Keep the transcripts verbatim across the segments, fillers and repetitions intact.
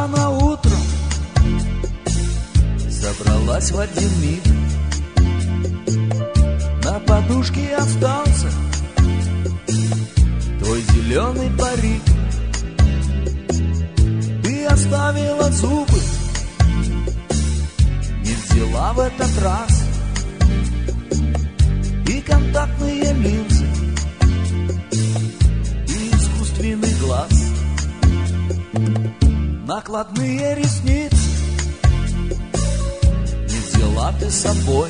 рано утром, собралась в один миг. На подушке остался твой зеленый парик. Ты оставила зубы, не взяла в этот раз и контактные линзы, и искусственный глаз. Накладные ресницы не взяла ты с собой.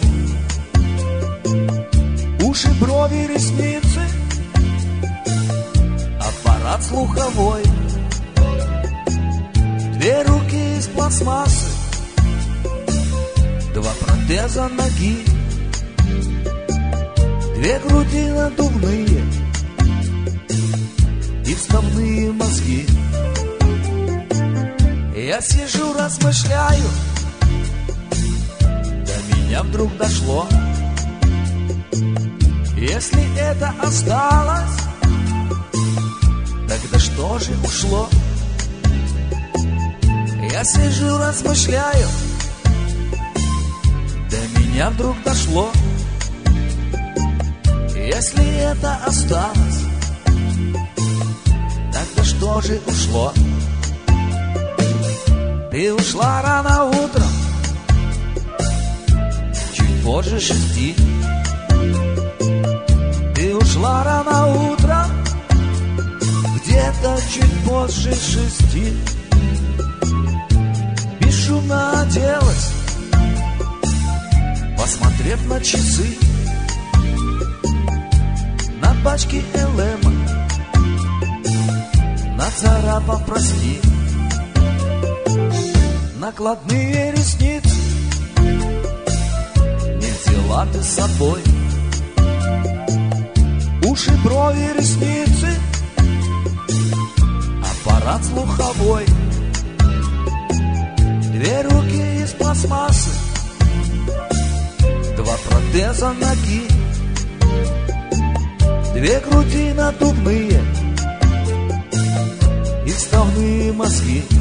Уши, брови, ресницы, аппарат слуховой. Две руки из пластмассы, два протеза ноги, две груди надувные и вставные мозги. Я сижу, размышляю, до меня вдруг дошло: если это осталось, тогда что же ушло? Я сижу, размышляю, до меня вдруг дошло: если это осталось, тогда что же ушло? Ты ушла рано утром, чуть позже шести. Ты ушла рано утром, где-то чуть позже шести. Бесшумно оделась, посмотрев на часы, на пачке эл эм, нацарапав «прости». Накладные ресницы не взяла ты с собой. Уши, брови, ресницы, аппарат слуховой. Две руки из пластмассы, два протеза ноги, две груди надувные и вставные мозги.